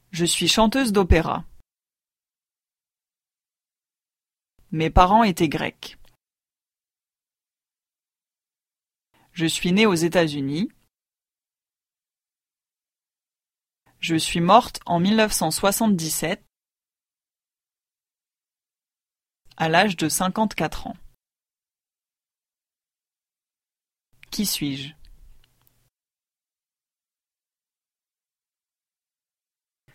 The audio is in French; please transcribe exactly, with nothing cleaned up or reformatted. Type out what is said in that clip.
Je suis chanteuse d'opéra. Mes parents étaient grecs. Je suis née aux États-Unis. Je suis morte en mille neuf cent soixante-dix-sept, à l'âge de cinquante-quatre ans. Qui suis-je?